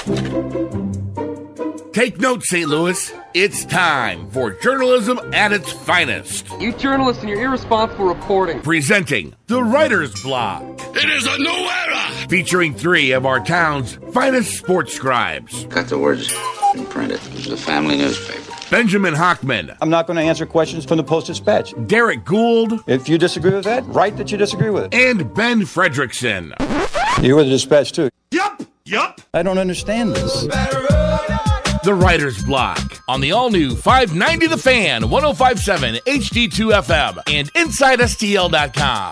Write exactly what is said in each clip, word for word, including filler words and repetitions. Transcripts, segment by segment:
Take note, Saint Louis. It's time for journalism at its finest. You journalists and your irresponsible reporting. Presenting the Writer's Block. It is a new era! Featuring three of our town's finest sports scribes. Cut the words and print it. It's a family newspaper. Benjamin Hockman. I'm not going to answer questions from the Post-Dispatch. Derek Gould. If you disagree with that, write that you disagree with it. And Ben Fredrickson. You were the Dispatch, too. Yup, yup. I don't understand this. The Writer's Block on the all-new five ninety The Fan, one oh five point seven H D two F M, and inside S T L dot com.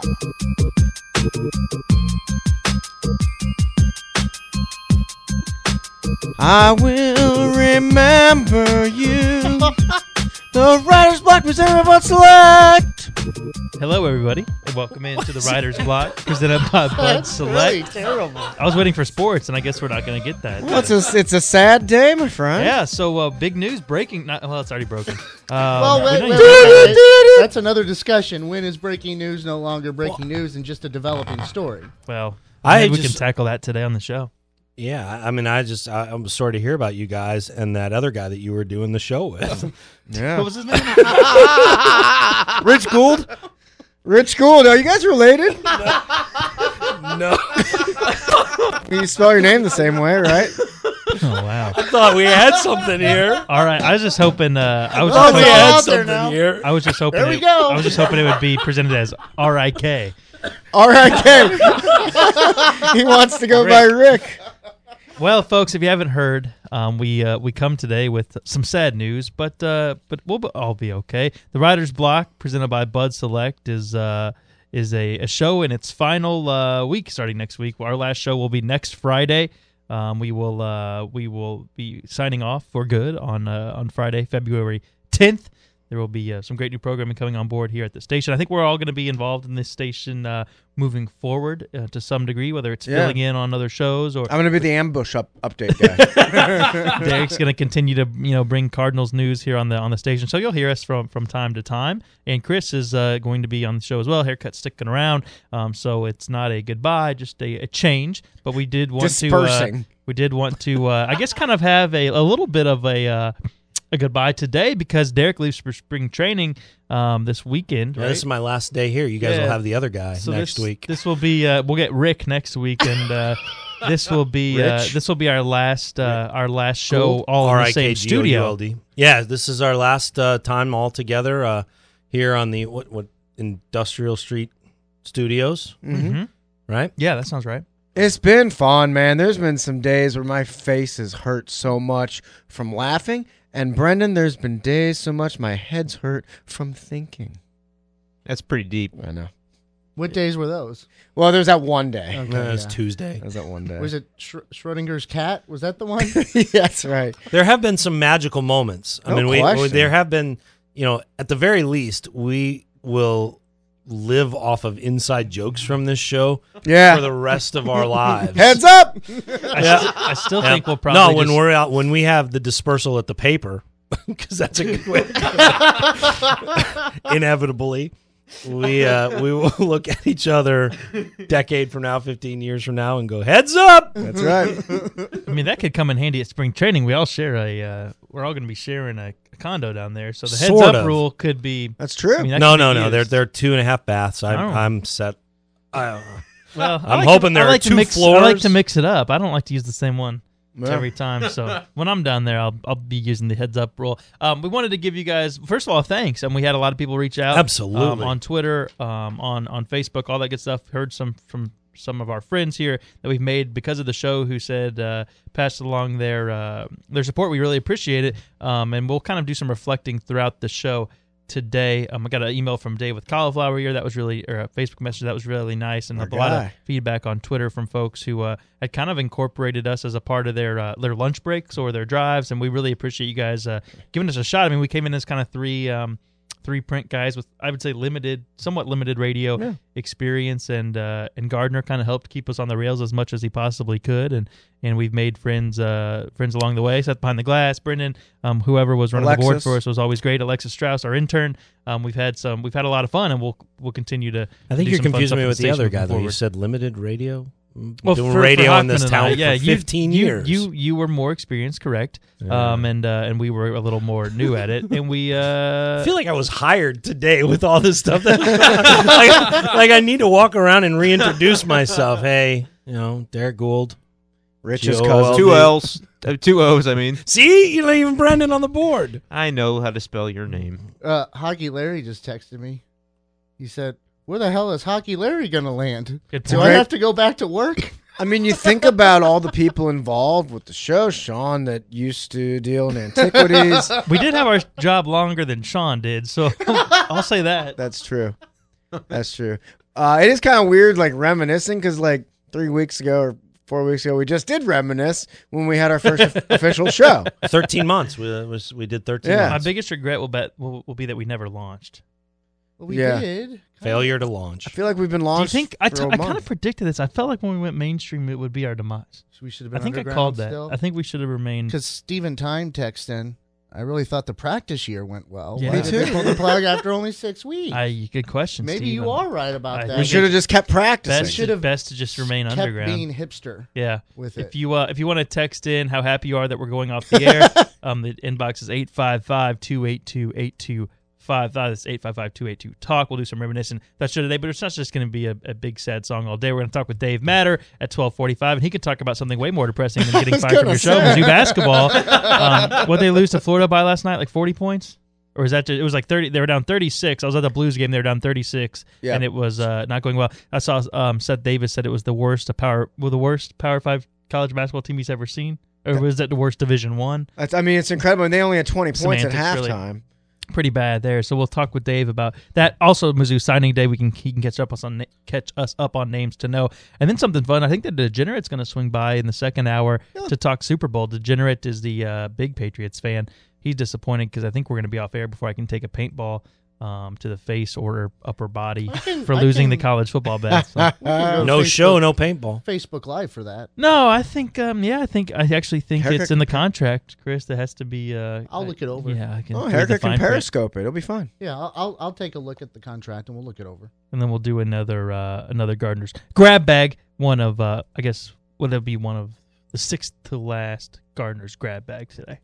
I will remember you. The Writer's Block presented by Select. Hello, everybody, and welcome into the Writer's Block presented by Bud Select. Really terrible. I was waiting for sports, and I guess we're not going to get that. Well, it's a, it's a sad day, my friend. Yeah, so uh, big news breaking. Not, well, it's already broken. Um, well, wait, we wait, don't wait, even- wait. That's another discussion. When is breaking news no longer breaking news and just a developing story? Well, I maybe we just- can tackle that today on the show. Yeah, I mean, I just I, I'm sorry to hear about you guys and that other guy that you were doing the show with. Yeah. What was his name? Rich Gould. Rich Gould. Are you guys related? No, You spell your name the same way, right? Oh wow! I thought we had something here. All right, I was just hoping. Uh, I was Oh, just We it's hoping, all had out there something now. here. I was just hoping. There we it- go. I was just hoping it would be presented as R I K. R I K. He wants to go by Rick. Well, folks, if you haven't heard, um, we uh, we come today with some sad news, but uh, but we'll be- all be okay. The Writer's Block, presented by Bud Select, is uh, is a, a show in its final uh, week, starting next week. Our last show will be next Friday. Um, we will uh, we will be signing off for good on uh, on Friday, February tenth. There will be uh, some great new programming coming on board here at the station. I think we're all going to be involved in this station uh, moving forward uh, to some degree, whether it's Yeah. filling in on other shows or I'm going to be the ambush up update guy. Derek's going to continue to you know bring Cardinals news here on the on the station, so you'll hear us from from time to time. And Chris is uh, going to be on the show as well. Haircut sticking around, um, so it's not a goodbye, just a, a change. But we did want Dispersing. to uh, we did want to uh, I guess kind of have a, a little bit of a uh, a goodbye today because Derek leaves for spring training um, this weekend. Yeah, Right? this is my last day here. You guys Yeah. will have the other guy So next this, week. This will be uh, we'll get Rick next week, and uh, this will be uh, Rich? this will be our last uh, our last show all in R the I same K G O U studio. L D. Yeah, this is our last uh, time all together uh, here on the what what Industrial Street Studios, Mm-hmm. right? Yeah, that sounds right. It's been fun, man. There's been some days where my face has hurt so much from laughing. And Brendan, there's been days so much my head's hurt from thinking. That's pretty deep. I know. What days were those? Well, there's that one day. Okay, No, it's yeah. Tuesday. There's that one day. Was it Sch- Schrodinger's cat? Was that the one? Yeah, that's right. There have been some magical moments. I No mean, we, question. we there have been, you know, at the very least, we will live off of inside jokes from this show Yeah. for the rest of our lives. Heads up! I, st- I still Yeah. think we'll probably no when just- we're out when we have the dispersal at the paper because that's a good way. Inevitably, we uh, we will look at each other decade from now, fifteen years from now, and go heads up. That's right. I mean, that could come in handy at spring training. We all share a. Uh, we're all going to be sharing a, a condo down there, so the heads Sort up of. rule could be. That's true. I mean, that No, could be no, no. used. They're they're two and a half baths. I'm Oh. I'm set. I, Well, I I'm like hoping to, there I are like two to mix, I floors. like to mix it up. I don't like to use the same one Yeah. every time. So when I'm down there, I'll I'll be using the heads up rule. Um, we wanted to give you guys first of all thanks, and we had a lot of people reach out. Absolutely. um, on Twitter, um, on on Facebook, all that good stuff. Heard some from some of our friends here that we've made because of the show who said uh, passed along their uh, their support. We really appreciate it, um, and we'll kind of do some reflecting throughout the show today. Um, I got an email from Dave with Cauliflower Ear. That was really, or a Facebook message that was really nice, and Our a lot of guy. feedback on Twitter from folks who uh, had kind of incorporated us as a part of their uh, their lunch breaks or their drives, and we really appreciate you guys uh, giving us a shot. I mean, we came in as kind of three um, three print guys with, I would say, limited, somewhat limited radio Yeah. experience, and uh, and Gardner kind of helped keep us on the rails as much as he possibly could, and and we've made friends uh, friends along the way. Seth behind the glass, Brendan, um, whoever was running the board Alexis. for us was always great. Alexis Strauss, our intern. Um, we've had some, we've had a lot of fun, and we'll we'll continue to. I think do you're some fun confusing stuff me at with the station other moving guy. Though you forward. said limited radio. well, doing for, radio for in this Hockman and I, town yeah, for you- fifteen you, years. You you were more experienced, correct? Yeah. Um, and uh, and we were a little more new at it, and we. Uh, I feel like I was hired today with all this stuff. That, like, like I need to walk around and reintroduce myself. Hey, you know, Derek Gould. Rich's Joe cousin. Two L's. Uh, two O's, I mean. See, you're leaving Brendan on the board. I know how to spell your name. Uh, Hockey Larry just texted me. He said, "Where the hell is Hockey Larry going to land? Good Do point. I have to go back to work?" I mean, you think about all the people involved with the show. Sean that used to deal in antiquities. we did have our job longer than Sean did, so I'll say that. That's true. That's true. Uh, it is kind of weird, like reminiscing, because like three weeks ago or four weeks ago, we just did reminisce when we had our first official show. Thirteen months. We uh, was we did thirteen. Yeah. My months. biggest regret will bet will, will be that we never launched. Well, we Yeah. did. Failure to launch. I feel like we've been Do you launched. think I, for t- a I kind of month. predicted this? I felt like when we went mainstream, it would be our demise. We should have I been think I underground called that. still. I think we should have remained. Because Stephen Time texted in, I really thought the practice year went well. Yeah. Why Me did too. they pull the plug after only six weeks? I good question. Maybe Steven. you are right about I that. We think should have just kept practicing. Best, should have best to just remain kept underground. being hipster Yeah. with If it. you uh, if you want to text in how happy you are that we're going off the air, um, the inbox is eight five five, two eight two, eight two five five. That's eight five five, two eight two, talk. We'll do some reminiscing that show today, but it's not just going to be a, a big sad song all day. We're going to talk with Dave Matter at twelve forty-five, and he can talk about something way more depressing than getting fired from your show, Mizzou basketball. Um, what they lose to Florida by last night, like forty points? Or is that just, it was like thirty? They were down thirty-six. I was at the Blues game. They were down thirty-six, Yeah. and it was uh, not going well. I saw um, Seth Davis said it was the worst a power, well, the worst Power Five college basketball team he's ever seen, or was that the worst Division One? That's, I mean, it's incredible. And they only had twenty points Semantics, at really. halftime. Pretty bad there. So we'll talk with Dave about that. Also, Mizzou signing day. We can he can catch up us on na- catch us up on names to know, and then something fun. I think that Degenerate's going to swing by in the second hour to talk Super Bowl. Degenerate is the uh, big Patriots fan. He's disappointed because I think we're going to be off air before I can take a paintball um, to the face or upper body can- for I losing can- the college football bet. So. We can go No Facebook- show, no paintball. Facebook Live for that. No, I think um, yeah, I think I actually think Haircut it's in the contract, Chris. That has to be. Uh, I'll look it over. Yeah, I can. Oh, read the Haircut fine can print. periscope it. It'll be fun. Yeah, I'll, I'll I'll take a look at the contract and we'll look it over. And then we'll do another uh, another Gardner's grab bag. One of uh, I guess would that be one of the sixth to last Gardner's grab bag today.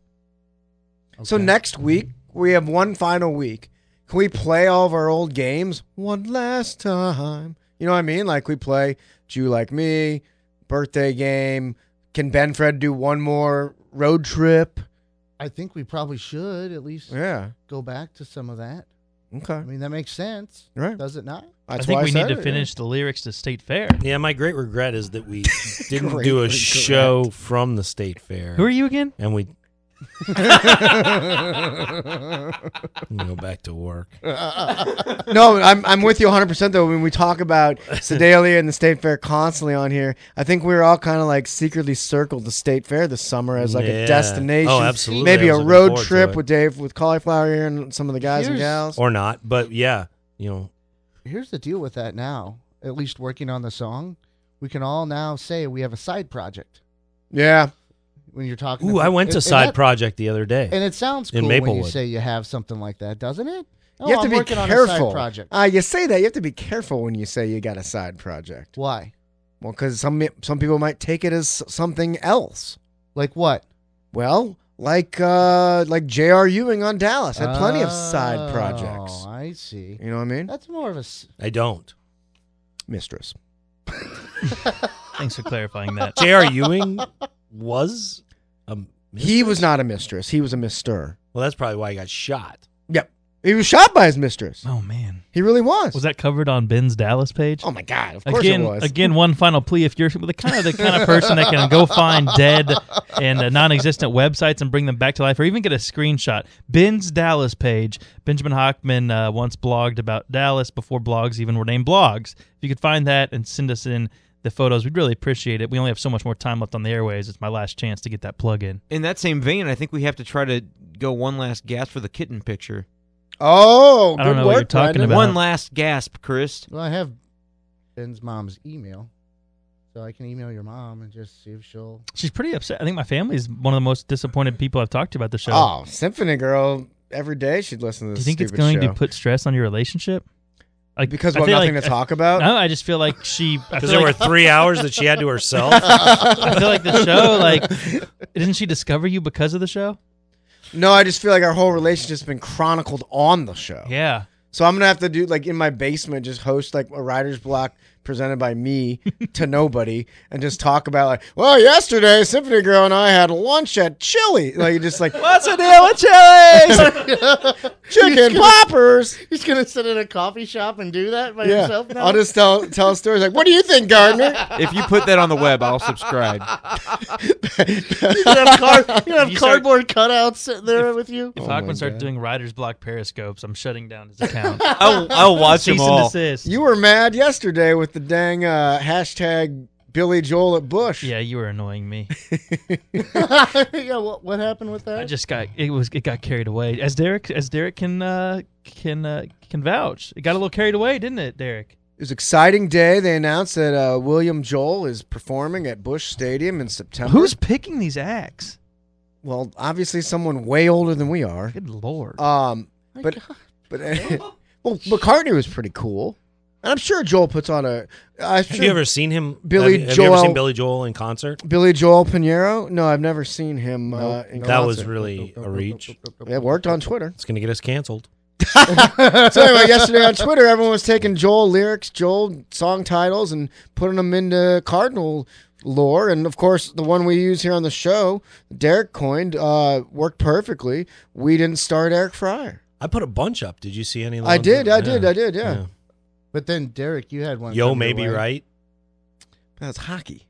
So Okay. next week, we have one final week. Can we play all of our old games one last time? You know what I mean? Like we play Do You Like Me, birthday game. Can Ben Fred do one more road trip? I think we probably should at least Yeah. go back to some of that. Okay. I mean, that makes sense, Right. does it not? That's I think why we said need to it, finish the lyrics to State Fair. Yeah, my great regret is that we didn't Great do a regret. show from the state fair. Who are you again? And we go back to work. No, I'm I'm with you one hundred percent though. When we talk about Sedalia and the State Fair constantly on here, I think we were all kind of like secretly circled the State Fair this summer as like Yeah. a destination. Oh, absolutely. Maybe I a was looking road forward to trip it. with Dave with Cauliflower here and some of the guys and Here's- gals. Or not, but yeah, you know, Here's the deal with that now. At least working on the song, we can all now say we have a side project. Yeah. When you're talking, ooh, I went to and- and Side that- Project the other day. and it sounds in cool when you Maplewood. say you have something like that, doesn't it? Oh, You have to I'm be working on a careful. side project. Uh, you say that you have to be careful when you say you got a side project. Why? Well, because some some people might take it as something else. Like what? Well, like uh, like J R. Ewing on Dallas had plenty of side projects. Oh, I see. You know what I mean? That's more of a. s- I don't. Mistress. Thanks for clarifying that. J R. Ewing was a He was mistress? not a mistress. He was a mister. Well, that's probably why he got shot. Yep. He was shot by his mistress. Oh man, He really was. was that covered on Ben's Dallas page? Oh my God! Of course Again, it was. again, one final plea: if you're the kind of the kind of person that can go find dead and uh, non-existent websites and bring them back to life, or even get a screenshot, Ben's Dallas page. Benjamin Hockman uh, once blogged about Dallas before blogs even were named blogs. If you could find that and send us in the photos, we'd really appreciate it. We only have so much more time left on the airways. It's my last chance to get that plug in. In that same vein, I think we have to try to go one last gasp for the kitten picture. Oh, I don't good know what work, you're talking Brandon. about. One last gasp, Chris. Well, I have Ben's mom's email, so I can email your mom and just see if she'll. She's pretty upset. I think my family's one of the most disappointed people I've talked to about the show. Oh, Symphony Girl. Every day she'd listen to Do this you think it's stupid going show. to put stress on your relationship? Like Because I we have feel nothing like- to talk about? No, I just feel like she. Because there were three hours that she had to herself. I feel like the show, like, didn't she discover you because of the show? No, I just feel like our whole relationship's been chronicled on the show. Yeah. So I'm gonna have to do like in my basement, just host like a writer's block presented by me to nobody, and just talk about like, well, yesterday Symphony Girl and I had lunch at Chili. Like just like, what's the deal with Chili's? Chicken poppers. He's gonna sit in a coffee shop and do that by Yeah, himself now. I'll just tell tell stories like, what do you think, Gardner? If you put that on the web, I'll subscribe. You have, card, you have You start- cardboard cutouts sitting there with you. If Oh my Hockman starts God. doing writer's block periscopes, I'm shutting down his account. I'll, I'll watch them Cease and all. desist. You were mad yesterday with the dang uh, hashtag Billy Joel at Bush. Yeah, you were annoying me. Yeah, what, what happened with that? I just got it was it got carried away. As Derek as Derek can uh, can uh, can vouch, it got a little carried away, didn't it, Derek? It was an exciting day. They announced that uh, William Joel is performing at Busch Stadium in September. Who's picking these acts? well, obviously someone way older than we are. Good lord! Um, but but well, McCartney was pretty cool, and I'm sure Joel puts on a. I'm Have sure you ever seen him? Billy have, have you ever Joel- seen Billy Joel in concert? Billy Joel Pinheiro? No, I've never seen him. Uh, in That was concert. really a reach. It worked on Twitter. It's going to get us canceled. So anyway, yesterday on Twitter, everyone was taking Joel lyrics, Joel song titles, and putting them into Cardinal lore. And of course, the one we use here on the show, Derek coined, uh, worked perfectly. We didn't start Eric Fryer. I put a bunch up. Did you see any of the I ones did, that- I did, I did, yeah. But then Derek, you had one. Yo, come your maybe way. right. That's hockey.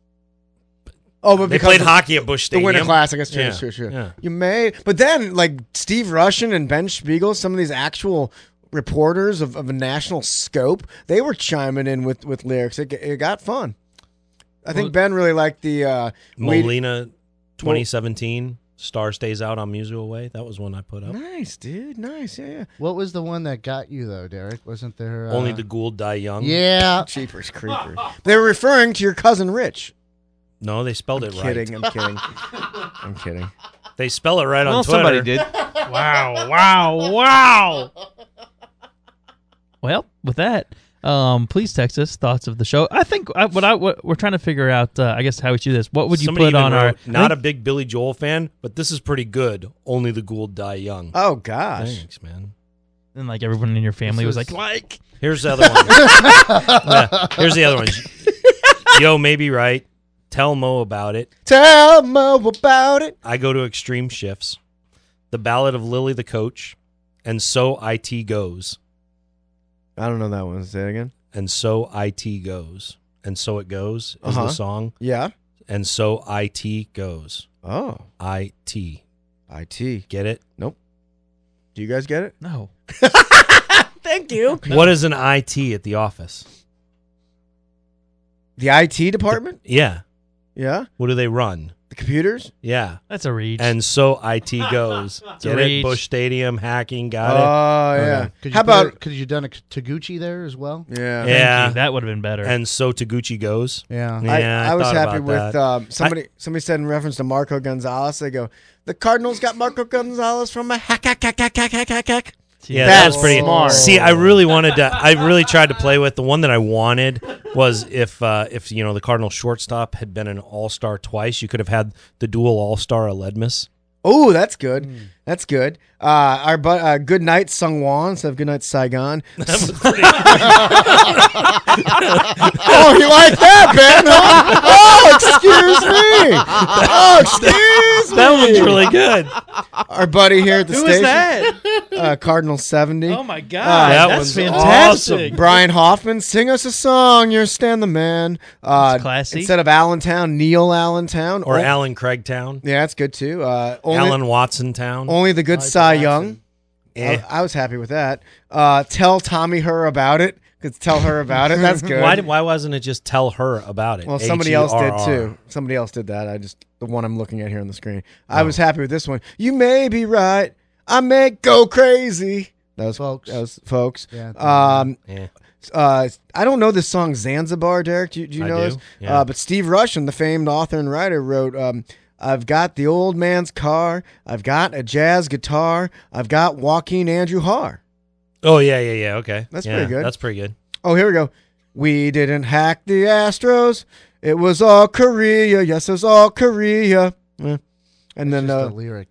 Oh, but They because played of hockey at Busch the Stadium. Winter Classic. That's true, Yeah, that's true, true. yeah. You may, but then like Steve Rushin and Ben Spiegel, some of these actual reporters of, of a national scope, they were chiming in with, with lyrics. It, it got fun. I think Well- Ben really liked the uh, Wade- Molina, twenty seventeen. Star Stays Out on Musical Way. That was one I put up. Nice, dude. Nice, yeah, yeah. What was the one that got you though, Derek? Wasn't there? Uh, Only the Gould Die Young. Yeah. Cheapers creeper. They were referring to your cousin Rich. No, they spelled I'm it kidding. right. I'm kidding. I'm kidding. They spell it right Well, on Twitter. somebody did. Wow! Wow! Wow! Well, with that, um, please text us thoughts of the show. I think I, what I what we're trying to figure out. Uh, I guess how we do this. What would you Somebody put even on our? wrote, Not I a big Billy Joel fan, but this is pretty good. Only the Gould Die Young. Oh gosh. Thanks, man. And like everyone in your family was This like, is- like. Here's the other one. Yeah, here's the other one. Yo, maybe right. Tell Mo about it. Tell Mo about it. I go to extreme shifts. The Ballad of Lily the Coach. And So I T Goes. I don't know that one. Say it again. And So I T Goes. And So It Goes is Uh-huh. the song. Yeah. And So I T Goes. Oh, I T. I T. Get it? Do you guys get it? No. Thank you. What is an I T at the office? The I T department? Yeah. Yeah. What do they run? The computers? Yeah. That's a reach. And So I T Goes. a Get it? reach. Busch Stadium, hacking, got Oh, it? yeah. Okay. Could you How put about it- could you done a Taguchi there as well? yeah? Thank Yeah. you. That would have been better. And So Taguchi Goes. Yeah. Yeah, I, I I was thought happy about with that. um, somebody. somebody said in reference to Marco Gonzalez. They go, the Cardinals got Marco Gonzalez from a hack, hack, hack, hack, hack, hack, hack, hack. See, Yeah, That's that was pretty smart. See, I really wanted to. I really tried to play with the one that I wanted was if uh, if you know the Cardinal shortstop had been an All Star twice, you could have had the dual All Star Aledmus. Oh, that's good. That's good. Uh, our but uh, good night Sungwon instead of good night Saigon. Oh, you like that, Ben? Huh? Oh, excuse me. Oh, excuse me. That one's really good. Our buddy here at the Who was station, that? uh, Cardinal seventy. Oh my god, Uh, that that's was fantastic. Brian Hoffman, sing us a song. You're Stan the Man. Uh, That's classy. Instead of Allentown, Neil Allentown. Or Oh, Alan Craigtown, yeah, that's good too. Uh, only, Alan Watson Town. only the good I like Cy Watson. Young. Eh. I, I was happy with that. Uh, tell Tommy her about it. Cause tell her about it. That's good. Why did, why wasn't it just tell her about it? Well, somebody else did H E R R. too. Somebody else did that. I just the one I'm looking at here on the screen. I was happy with this one. You may be right. I may go crazy. That was Folks. That was folks. Yeah. Um. Eh. Uh. I don't know this song Zanzibar, Derek. Do you, do you I know do, this? yeah. Uh. But Steve Rushin, the famed author and writer, wrote. Um. I've got the old man's car. I've got a jazz guitar. I've got Joaquin Andrew Har. Oh yeah, yeah, yeah. Okay, That's Yeah, pretty good. That's pretty good. Oh, here we go. We didn't hack the Astros. It was all Korea. Yes, it was all Korea. Yeah. And then Just uh, a lyric.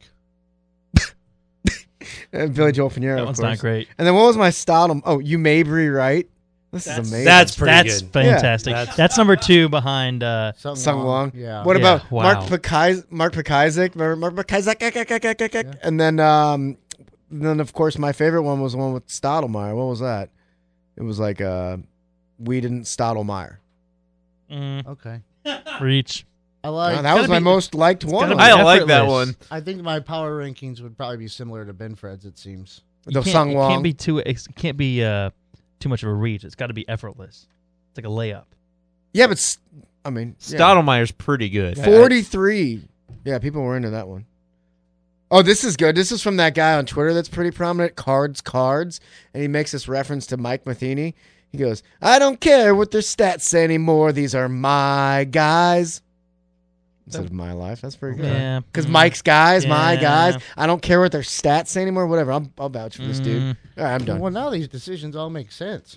and Billy Joel Pinheiro. That of one's course. not great. And then what was my style? Oh, you may be right. This is amazing. That's pretty That's good. fantastic. Yeah. That's, number two behind. Uh, Sung, Sung Long. Yeah. What Yeah, about wow. Mark Pekais- Mark Pekizek? Remember Mark Pekizek? Yeah. And then, um, then of course, my favorite one was the one with Stottlemyre. What was that? It was like uh, we didn't Stottlemyre. mm, Okay. reach. I like. Wow, that was gotta my be- most liked one. gotta be I like that effortless. one. I think my power rankings would probably be similar to Ben Fred's. It seems. You The can't, Sung it Wong. can't be too. It can't be uh, too much of a reach. It's got to be effortless. It's like a layup. Yeah, but s- I mean, yeah. Stottlemyre's pretty good. I- forty-three. Yeah, people were into that one. Oh, this is good. This is from that guy on Twitter that's pretty prominent, Cards Cards, and he makes this reference to Mike Matheny. He goes, I don't care what their stats say anymore. These are my guys. Instead of my life. That's pretty good. Yeah. Because Mm. Mike's guys, my Yeah. guys. I don't care what their stats say anymore. Whatever. I'll, I'll vouch for this dude. Mm. All right, I'm done. Well, now these decisions all make sense.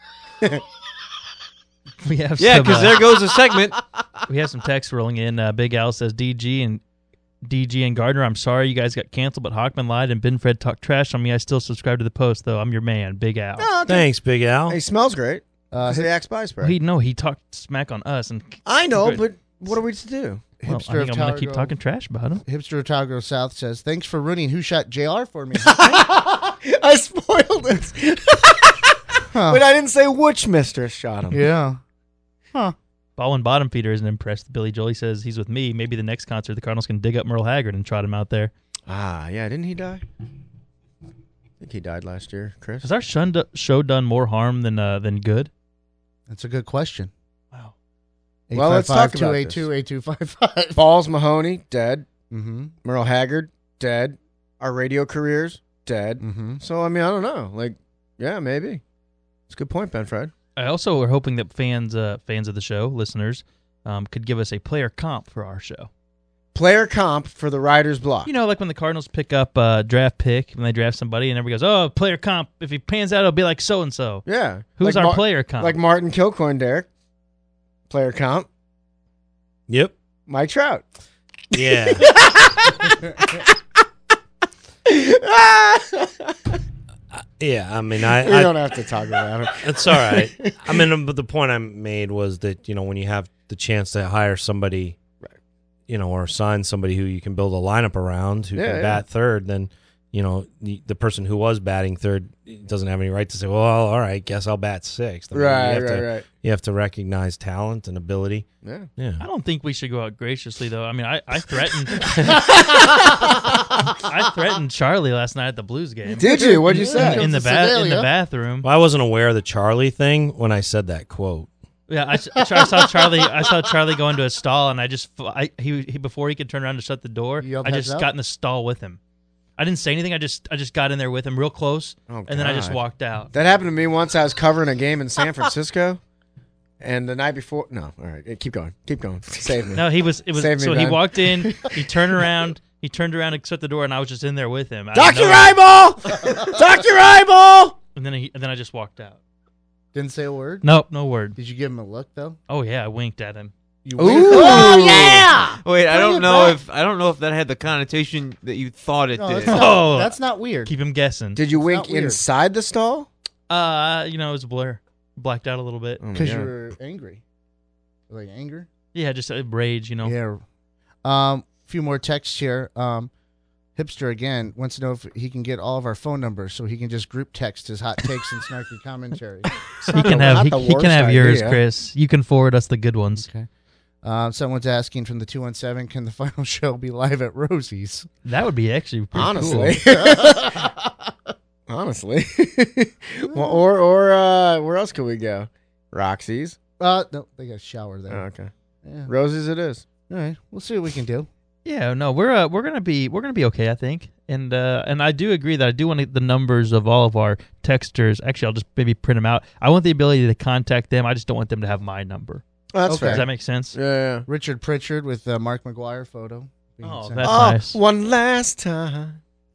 We have Yeah, some, because uh, there goes a segment. we have some text rolling in. Uh, Big Al says D G and D G and Gardner. I'm sorry you guys got canceled, but Hawkman lied and Ben Fred talked trash on me. I still subscribe to the post though. I'm your man, Big Al. Oh, okay. Thanks, Big Al. He smells great. Uh, Because the Axe Spy Spray. He no, he talked smack on us, and I know, Good. but what are we to do? well, I Hipster think of I'm gonna Tower keep Grove. talking trash about him. Hipster of Tower Grove South says, "Thanks for ruining Who Shot J R for me." I spoiled it. Huh. But I didn't say which mistress shot him. Yeah. Ball and Bottom Feeder isn't impressed. Billy Joel says he's with me. Maybe the next concert the Cardinals can dig up Merle Haggard and trot him out there. Ah, yeah, didn't he die? I think he died last year, Chris. Has our shun- show done more harm than uh, than good? That's a good question. Wow. Well, let's talk about two eight two, eight two five five. Balls Mahoney, dead. Mm-hmm. Merle Haggard, dead. Our radio careers, dead. Mm-hmm. So, I mean, I don't know. Like, yeah, maybe. It's a good point, Ben Fred. I also are hoping that fans uh, fans of the show, listeners, um, could give us a player comp for our show. Player comp for the Riders block. You know, like when the Cardinals pick up a draft pick, when they draft somebody, and everybody goes, oh, player comp. If he pans out, it'll be like so-and-so. Yeah. Who's Like our Mar- player comp? Like Martin Kilcoyne, Derek. Player comp. Yep. Mike Trout. Yeah. yeah. I mean, I. We I don't have to talk about it. It's all right. I mean, but the point I made was that, you know, when you have the chance to hire somebody, you know, or sign somebody who you can build a lineup around who Yeah, can yeah. bat third, then, you know, the, the person who was batting third doesn't have any right to say, well, all right, guess I'll bat sixth. I mean, Right, you have right, to, right. You have to recognize talent and ability. Yeah. Yeah. I don't think we should go out graciously, though. I mean, I, I threatened I threatened Charlie last night at the Blues game. Did you? What'd you say? In the, To ba- in the Sedalia. bathroom. Well, I wasn't aware of the Charlie thing when I said that quote. Yeah, I, s- I saw Charlie. I saw Charlie go into a stall, and I just I, he, he before he could turn around to shut the door, You yelled I heads just up? got in the stall with him. I didn't say anything. I just I just got in there with him real close, Oh, and then I just God. walked out. That happened to me once. I was covering a game in San Francisco, and the night before. No, all right, keep going, keep going. Save me. No, he was. It was. Save me, so he Ben. walked in. He turned around. He turned around and shut the door, and I was just in there with him. Doctor I Eyeball, Doctor Eyeball. And then he, and then I just walked out. Didn't say a word. Nope, no word. Did you give him a look though? Oh yeah, I winked at him. You Ooh. winked? Oh, yeah. Wait, I Bring don't it know back. if I don't know if that had the connotation that you thought it No, did. that's not, Oh. that's not weird. Keep him guessing. Did you It's wink not weird. inside the stall? Uh, you know, it was a blur. Blacked out a little bit. Oh, my Because God. you were angry. Like anger? Yeah, just a rage. You know. Yeah. Um, a few more texts here. Um, Hipster again wants to know if he can get all of our phone numbers so he can just group text his hot takes and snarky commentary. He not can the- have not he, the he can worst have yours, idea. Chris. You can forward us the good ones. Okay. Um, someone's asking from the two one seven, can the final show be live at Rosie's? That would be actually pretty Honestly. cool. Honestly. well, or or uh, where else could we go? Roxy's. Uh, no, they got a shower Oh, there. okay. Yeah. Rosie's it is. All right, we'll see what we can do. Yeah, no, we're uh, we're gonna be we're gonna be okay, I think, and uh, and I do agree that I do want the numbers of all of our texters. Actually, I'll just maybe print them out. I want the ability to contact them. I just don't want them to have my number. Oh, that's Okay. fair. Does that make sense? Yeah, yeah. Richard Pritchard with uh, Mark McGuire photo. being Oh, sent. that's Oh, nice. one last time. Hmm.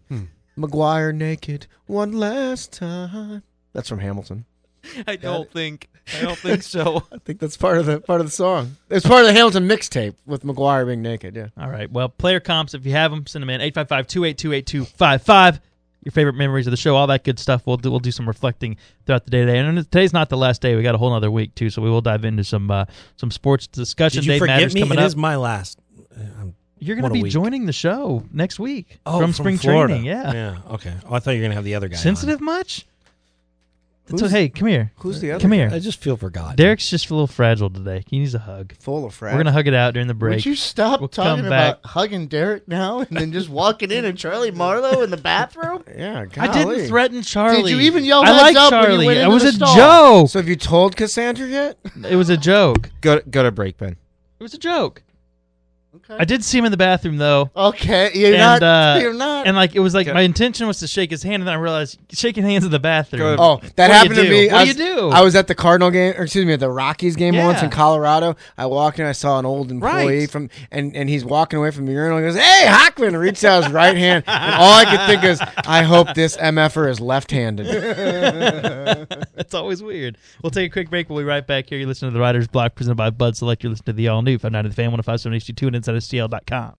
McGuire naked one last time. That's from Hamilton. I don't think. I don't think so. I think that's part of the part of the song. It's part of the Hamilton mixtape with McGuire being naked. Yeah. All right. Well, player comps, if you have them, send them in eight five five, two eight two, eight two five five. Your favorite memories of the show, all that good stuff. We'll do, we'll do some reflecting throughout the day today. And today's not the last day. We got a whole other week too, so we will dive into some uh, some sports discussion. Did you Dave forget Matters me? coming It up. is my last. Um, You're going what to a be week. joining the show next week Oh, from from spring Florida. training. Yeah. Yeah. Okay. Oh, I thought you were gonna have the other guy. on. Sensitive much? So, Who's- hey, come here. Who's the other? Come here. I just feel forgotten. Derek's just a little fragile today. He needs a hug. Full of frat. We're going to hug it out during the break. Would you stop We'll talking come back. about hugging Derek now and then just walking in and Charlie Marlowe in the bathroom? Yeah. I golly. didn't threaten Charlie. Did you even yell I heads like up when you Charlie. went It into was the a stall? joke. So have you told Cassandra yet? It was a joke. Go to, go to break, Ben. It was a joke. Okay. I did see him in the bathroom though. Okay, you're and, not. uh, you're not. And like it was like Okay. my intention was to shake his hand, and then I realized shaking hands in the bathroom. Go- Oh, that What do you happened to do? me. What I do was, you do? I was at the Cardinal game, or excuse me, at the Rockies game Yeah. once in Colorado. I walked in, I saw an old employee Right. from, and, and he's walking away from the urinal. He goes, "Hey, Hockman!" Reached out his right hand, and all I could think is, I hope this M F er is left-handed. It's always weird. We'll take a quick break. We'll be right back here. You listen to the Writer's Block presented by Bud Select. You're listening to the all new five ninety The Fan, one oh five seven H D two and inside S T L dot com.